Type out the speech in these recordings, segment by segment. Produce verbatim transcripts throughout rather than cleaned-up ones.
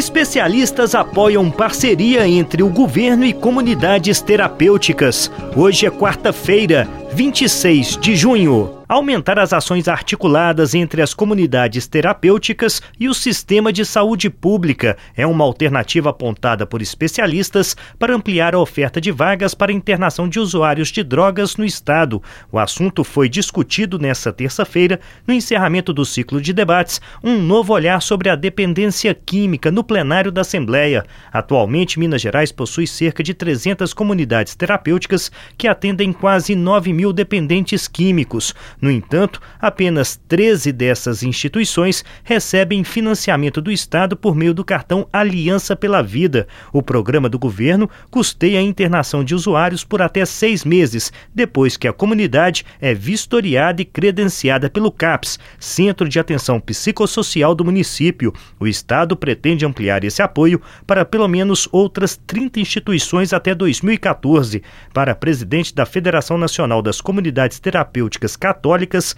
Especialistas apoiam parceria entre o governo e comunidades terapêuticas. Hoje é quarta-feira, vinte e seis de junho. Aumentar as ações articuladas entre as comunidades terapêuticas e o sistema de saúde pública é uma alternativa apontada por especialistas para ampliar a oferta de vagas para internação de usuários de drogas no estado. O assunto foi discutido nesta terça-feira, no encerramento do ciclo de debates, um novo olhar sobre a dependência química no plenário da Assembleia. Atualmente, Minas Gerais possui cerca de trezentas comunidades terapêuticas que atendem quase nove mil dependentes químicos. No entanto, apenas treze dessas instituições recebem financiamento do Estado por meio do cartão Aliança pela Vida. O programa do governo custeia a internação de usuários por até seis meses, depois que a comunidade é vistoriada e credenciada pelo CAPS, Centro de Atenção Psicossocial do município. O Estado pretende ampliar esse apoio para pelo menos outras trinta instituições até dois mil e quatorze. Para a presidente da Federação Nacional das Comunidades Terapêuticas Católicas,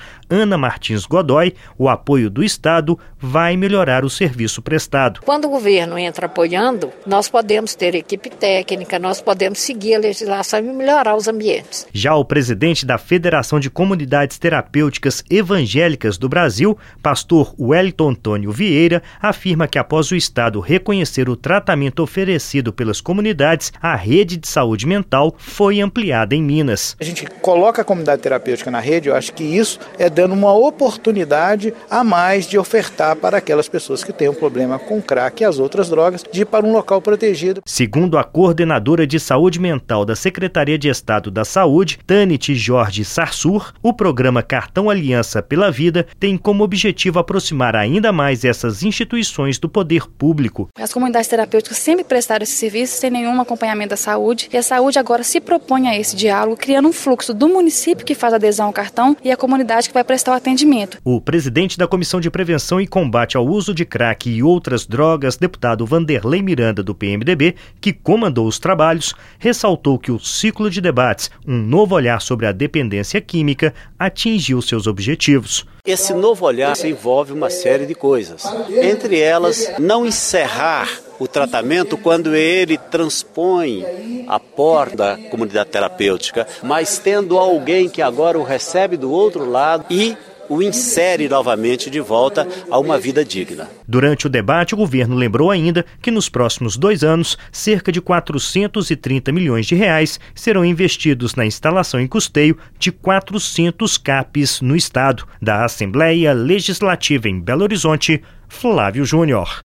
Ana Martins Godoy, o apoio do Estado vai melhorar o serviço prestado. Quando o governo entra apoiando, nós podemos ter equipe técnica, nós podemos seguir a legislação e melhorar os ambientes. Já o presidente da Federação de Comunidades Terapêuticas Evangélicas do Brasil, pastor Wellington Antônio Vieira, afirma que após o Estado reconhecer o tratamento oferecido pelas comunidades, a rede de saúde mental foi ampliada em Minas. A gente coloca a comunidade terapêutica na rede, eu acho que isso é dando uma oportunidade a mais de ofertar para aquelas pessoas que têm um problema com crack e as outras drogas, de ir para um local protegido. Segundo a coordenadora de saúde mental da Secretaria de Estado da Saúde, Tanit Jorge Sarsur, o programa Cartão Aliança pela Vida tem como objetivo aproximar ainda mais essas instituições do poder público. As comunidades terapêuticas sempre prestaram esse serviço sem nenhum acompanhamento da saúde, e a saúde agora se propõe a esse diálogo, criando um fluxo do município que faz adesão ao cartão e a comunidade que vai prestar o atendimento. O presidente da Comissão de Prevenção e Combate ao Uso de Crack e Outras Drogas, deputado Vanderlei Miranda, do P M D B, que comandou os trabalhos, ressaltou que o ciclo de debates, um novo olhar sobre a dependência química, atingiu seus objetivos. Esse novo olhar envolve uma série de coisas. Entre elas, não encerrar o tratamento quando ele transpõe a porta da comunidade terapêutica, mas tendo alguém que agora o recebe do outro lado e o insere novamente de volta a uma vida digna. Durante o debate, o governo lembrou ainda que nos próximos dois anos, cerca de quatrocentos e trinta milhões de reais serão investidos na instalação e custeio de quatrocentos CAPs no estado. Da Assembleia Legislativa em Belo Horizonte, Flávio Júnior.